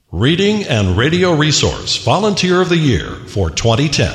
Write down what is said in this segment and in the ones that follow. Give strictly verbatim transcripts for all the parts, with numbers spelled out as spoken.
Reading and Radio Resource Volunteer of the Year for twenty ten.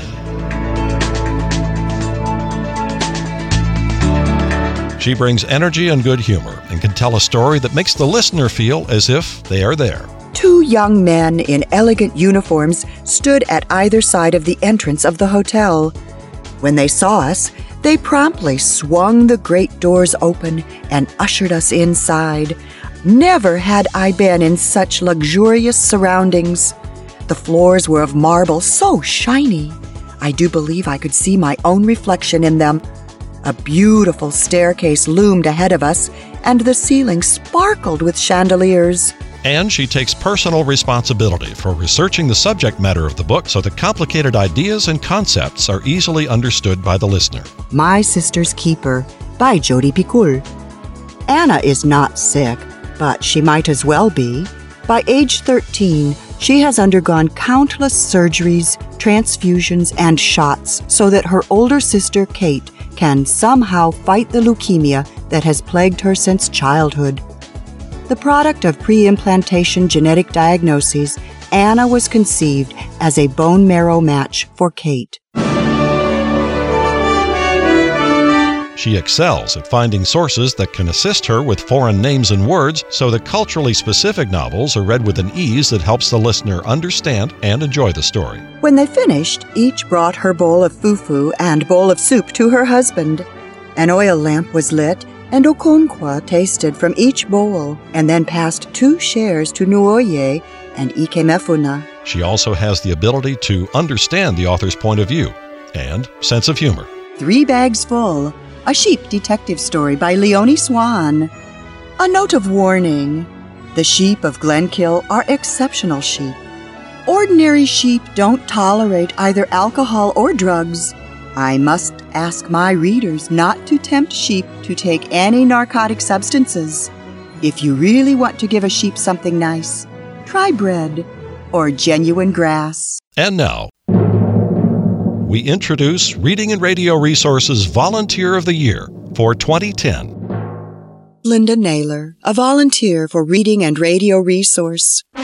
She brings energy and good humor and can tell a story that makes the listener feel as if they are there. Two young men in elegant uniforms stood at either side of the entrance of the hotel. When they saw us, they promptly swung the great doors open and ushered us inside. Never had I been in such luxurious surroundings. The floors were of marble, so shiny. I do believe I could see my own reflection in them. A beautiful staircase loomed ahead of us, and the ceiling sparkled with chandeliers. And she takes personal responsibility for researching the subject matter of the book so that complicated ideas and concepts are easily understood by the listener. My Sister's Keeper by Jodi Picoult. Anna is not sick, but she might as well be. By age thirteen, she has undergone countless surgeries, transfusions, and shots so that her older sister, Kate, can somehow fight the leukemia that has plagued her since childhood. The product of pre-implantation genetic diagnoses, Anna was conceived as a bone marrow match for Kate. She excels at finding sources that can assist her with foreign names and words so that culturally specific novels are read with an ease that helps the listener understand and enjoy the story. When they finished, each brought her bowl of fufu and bowl of soup to her husband. An oil lamp was lit, and Okonkwa tasted from each bowl and then passed two shares to Nuoye and Ikemefuna. She also has the ability to understand the author's point of view and sense of humor. Three Bags Full, a sheep detective story by Leonie Swan. A note of warning: the sheep of Glenkill are exceptional sheep. Ordinary sheep don't tolerate either alcohol or drugs. I must ask my readers not to tempt sheep to take any narcotic substances. If you really want to give a sheep something nice, try bread or genuine grass. And now, we introduce Reading and Radio Resources Volunteer of the Year for twenty ten. Linda Naylor, a volunteer for Reading and Radio Resource.